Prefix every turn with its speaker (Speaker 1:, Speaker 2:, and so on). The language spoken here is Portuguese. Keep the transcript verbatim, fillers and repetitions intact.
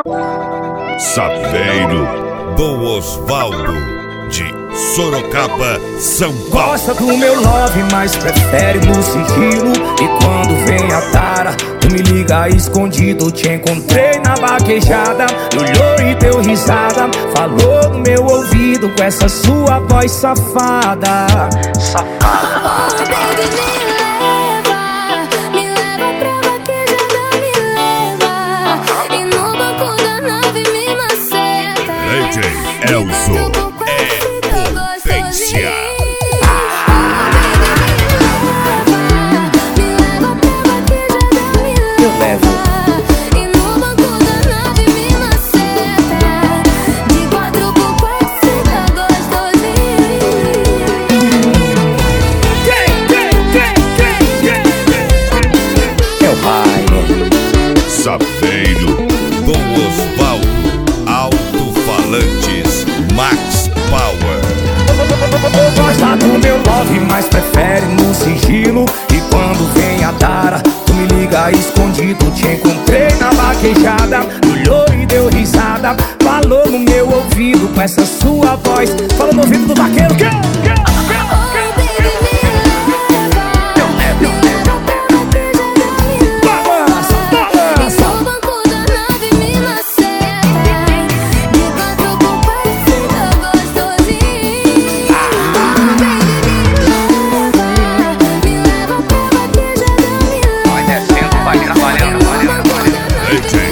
Speaker 1: Saveiro do Osvaldo, de Sorocaba, São Paulo.
Speaker 2: Gosta do meu love, mas prefere no sigilo. E quando vem a tara, tu me liga escondido. Te encontrei na vaquejada, olhou e deu risada. Falou no meu ouvido com essa sua voz safada. Safada.
Speaker 3: Oh, baby, me leva, me leva pra vaquejada, me leva. E no banco da nave me maceta.
Speaker 1: D J Elzo é potência.
Speaker 2: Eu levo.
Speaker 3: E no banco da nave me maceta. De quatro por quatro fica gostosinho.
Speaker 2: Quem, quem, quem, quem, quem? É o baile.
Speaker 1: Saveiro do Osvaldo, alto-falantes Max Power.
Speaker 2: Gosta do meu love, mas prefere no sigilo. E quando vem a tara, tu me liga escondido. Te encontrei na vaquejada, olhou e deu risada. Falou no meu ouvido com essa sua voz. Falou no ouvido do vaqueiro que eu, que eu, que eu,
Speaker 3: Oh, baby, me leva, me leva pra vaquejada, me
Speaker 2: Balança,
Speaker 3: leva.
Speaker 2: balança.
Speaker 3: E no banco da nave me maceta. De quatro por quatro fica gostosinho. Oh, baby, me leva, me leva pra vaquejada, me leva.
Speaker 2: Vai descendo, vai trabalhando, vai trabalhando.
Speaker 1: D J